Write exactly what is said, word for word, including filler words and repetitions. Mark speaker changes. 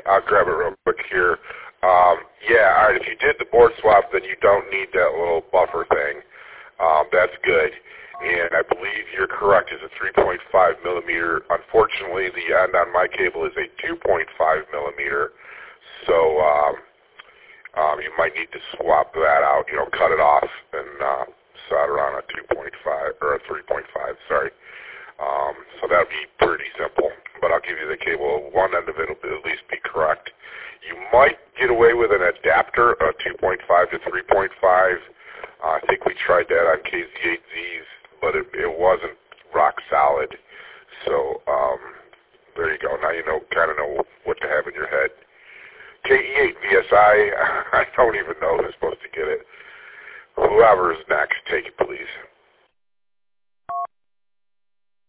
Speaker 1: I'll grab it real quick here. Um, yeah, all right, if you did the board swap, then you don't need that little buffer thing. Um, that's good. And I believe you're correct. It's a three point five millimeter. Unfortunately, the end on my cable is a two point five millimeter. So um, um, you might need to swap that out, you know, cut it off and uh, solder on a two point five, or a three point five, sorry. Um, so that would be pretty simple. But I'll give you the cable. One end of it will at least be correct. You might get away with an adapter, a two point five to three point five. Uh, I think we tried that on K Z eight Zs, but it, it wasn't rock solid. So um, there you go. Now you know, kind of know what to have in your head. K E eight V S I, I don't even know who's supposed to get it. Whoever is next, take it, please.